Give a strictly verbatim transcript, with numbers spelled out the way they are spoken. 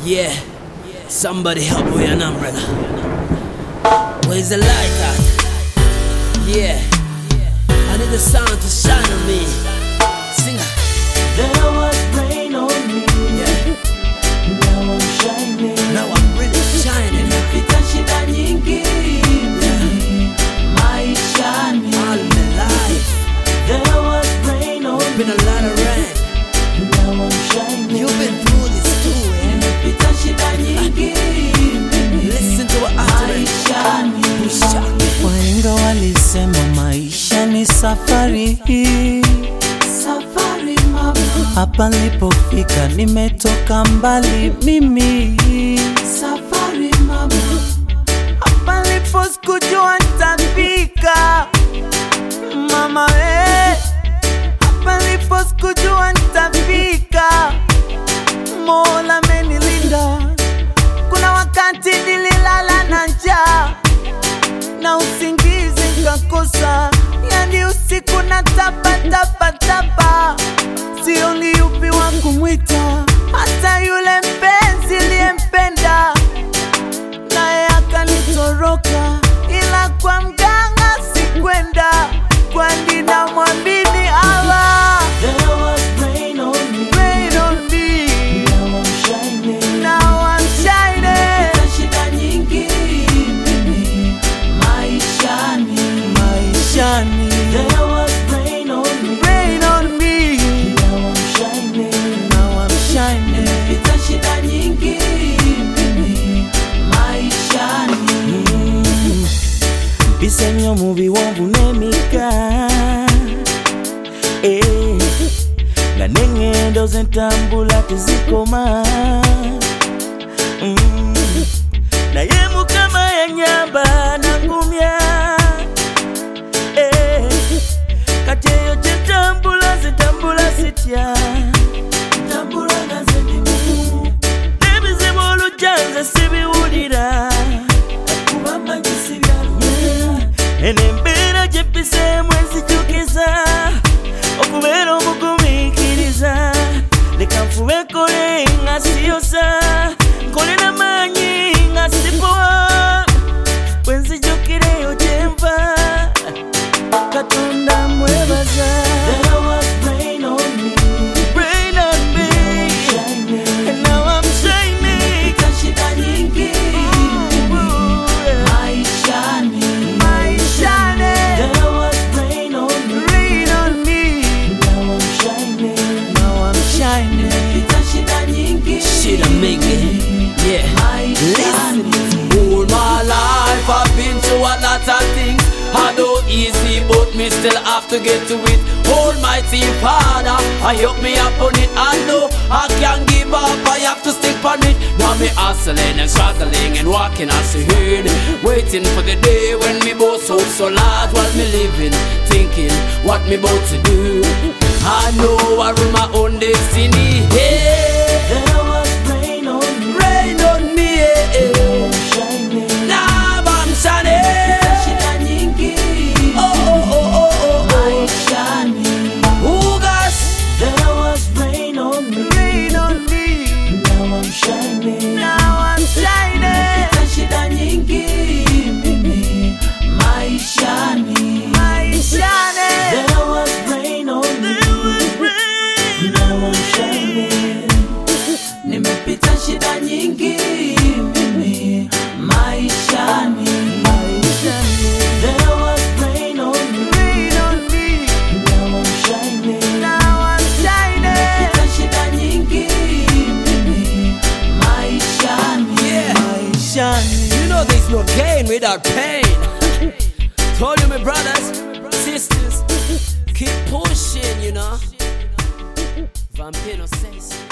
Yeah, somebody help me with an umbrella. Where's the light at? Yeah, I need the sun to shine on me. Sing. There was rain on me. Yeah, Now I'm shining. now I'm really shining. Nimepita shida nyingi maishani. All my life, There was rain on me. been a lot of rain. Now I'm shining. You've been through this too, eh? Nimepita shida nyingi Listen to what I'm doing. maishani. Wahenga walisema maisha ni safari. Safari mama, Hapa nilipofika nimetoka mbali mimi. safari mama, Hapa nilipo sikujua nitafika mama eh. Hapa nilipo sikujua nitafika. Mola amenilinda. Kuna wakati nililala na njaa na usingizi nikakosa, yani usiku na tapa tapa tapa, sioni yupi wa kumwita. Hata yule mpenzi niliyempenda naye akanitoroka, ila kwa mganga sikwenda, kwani namwamini Allah. there was rain on me. Rain on me, Now I'm shining. now I'm shining. Nimepita shida nyingi mimi maishani. Maishani, There was rain on me. rain on me, Now I'm shining. now I'm shining. Nimepita shida nyingi mimi maishani. Bisenyo mubi wonvu nemika eh, nga nengendo zentambula tezikoma mm. Naye Mukama yanyamba nangumya eh, kati eyo gyentambula zentambula sitya, Tambula nga ze ndi mumu, n'ebizibu olujjanze sibiwulira, kuba manyisi byalumira. eno embeera gyeppiseemu enzijukiza okubeera omugumiikiriza. Leka nfube nkole nga siyosa, nkole n'amaanyi nga sipowa, bwe nzijukira eyo gyenva Katonda mwebaza. There was rain on me. Rain on me, Shining. and now I'm shining. Nimepita shida nyingi Ooh, yeah. maishani. Maishani, There was rain on me. rain on me, Now I'm shining. now I'm shining. Nimepita shida nyingi Shit, I'm making. Yeah. Listen, maishani. all my life I've been through a lot of things. I know easy, but me still have to get to it. Almighty Father, I help me upon it. I know I can't give up, I have to stick on it. Now me hustling and struggling and walking as a herd, waiting for the day when me both hope so large while me living, thinking what me about to do. I know I rule my own destiny. Yeah, There was rain on me. rain on me. Yeah, Now yeah. I'm shining. Now I'm shining. Shida nyingi Oh, oh, oh, oh, oh, maishani. oh. Oh, gosh. There was rain on me. Rain on me, Now I'm shining. now I'm shining. Nimepita shida nyingi mimi maishani. Maishani, There was rain on me. there was rain. Now I'm shining. Nimepita shida nyingi mimi maishani. There was rain on me. Rain on me, Now I'm shining. now I'm shining. Nimepita shida nyingi mimi maishani. Yeah. Maishani, You know there's no gain without pain. Told you, my brothers, sisters, keep pushing, you know. Vampino says.